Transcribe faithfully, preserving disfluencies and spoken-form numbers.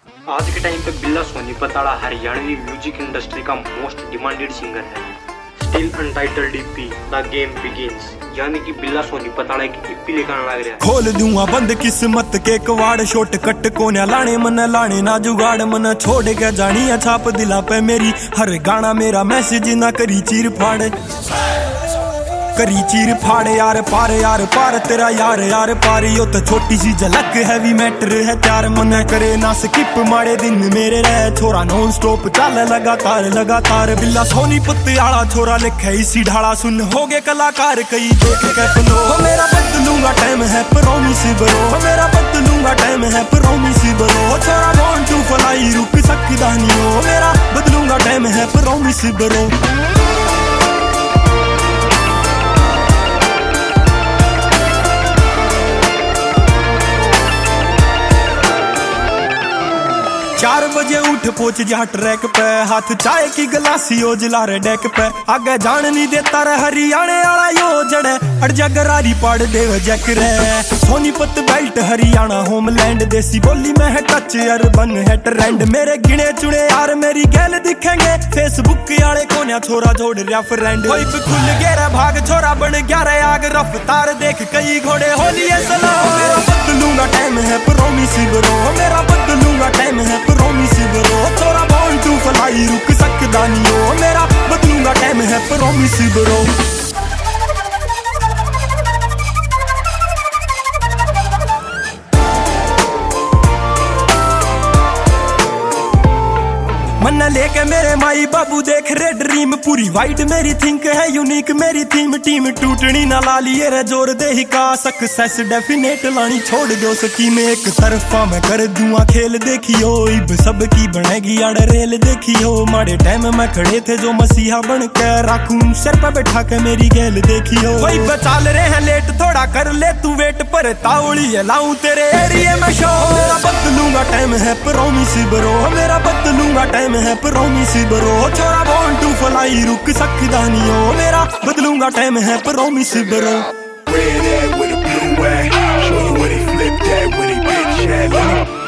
आज के टाइम पे बिल्ला सोनीपत हरियाणवी म्यूजिक इंडस्ट्री का मोस्ट डिमांडेड सिंगर है। Still untitled EP the game begins, यानी कि बिल्ला सोनीपत एक ईपी लेकर आने लग रहा है। खोल दूंगा बंद किस्मत के कवाड़, शॉर्ट कट कोन्या लाने मन लाने ना जुगाड़, मन छोड़ के जानी छाप दिला पे मेरी, हर गाना मेरा मैसेज ना करी चीर फाड़, करी चीर फाड़े यार पार यार पार तेरा यार यार पार। यो तो छोटी सी झलक हैवी मैटर है चार, मन करे ना स्किप मारे दिन मेरे रह, छोरा नॉन स्टॉप चल लगातार लगातार। बिल्ला सोनीपत आला छोरा लिखे इसी ढाला, सुन हो गए कलाकार कई देख के फलो। हो मेरा बदलूंगा टाइम है प्रॉमिस ब्रो, हो मेरा बदलूंगा टाइम है प्रॉमिस ब्रो। छोरा बॉर्न टू फ्लाई रुक सकदा नहीं हो, मेरा बदलूंगा टाइम है प्रॉमिस ब्रो। चार बजे उठ पहुंच जा ट्रैक पे, हाथ चाय की गिलासी ओ जला रे डेक पे, आगे जान नहीं देता रे हरियाणे वाला यो जड़े, अड़ जा गरारी पाड़ देव जैक रे। सोनीपत बेल्ट हरियाणा होमलैंड, देसी बोली में है टच अर्बन है ट्रेंड, मेरे गिने चुने यार मेरी गैल दिखेंगे, फेसबुक वाले कोन्या छोरा जोड़ रहा फ्रेंड। कोई भी खुल गया भाग छोरा बन गया रे आग, रफ्तार देख कई घोड़े होली है सला। मेरा बदलूंगा टाइम है प्रॉमिस ब्रो, मेरा बदलूंगा टाइम है प्रॉमिस ब्रो। छोरा बॉर्न टू फ्लाई रुक सकदा नहीं हो, मेरा बदलूंगा टाइम है प्रॉमिस ब्रो। मन्ना लेके मेरे माई बाबू देख रे ड्रीम, पूरी वाइट मेरी थिंक है यूनिक मेरी थीम, टीम टूटनी ना ला लिए रे जोर दे ही का, सक्सेस डेफिनेट लानी छोड़ दो स्कीम, एक तरफा मैं कर दूंगा खेल देखियो, इब सबकी बनेगी आड़ रेल देखियो। माड़े टाइम में खड़े थे जो मसीहा बन के, राखूं सर पे बैठा के मेरी गैल देखियो। वही बचाल रहे हैं लेट थोड़ा कर ले तू वेट, पर तावड़ी है लाऊं तेरे एरिया में शो। मेरा बदलूंगा टाइम है प्रॉमिस ब्रो, मेरा बदलूंगा टाइम है प्रॉमिस ब्रो। छोरा बॉर्न टू फ्लाई रुक सकदा नहीं हो, मेरा बदलूंगा टाइम है promise bro. Red at with a blue at, show you what he flipped at when he bitch at.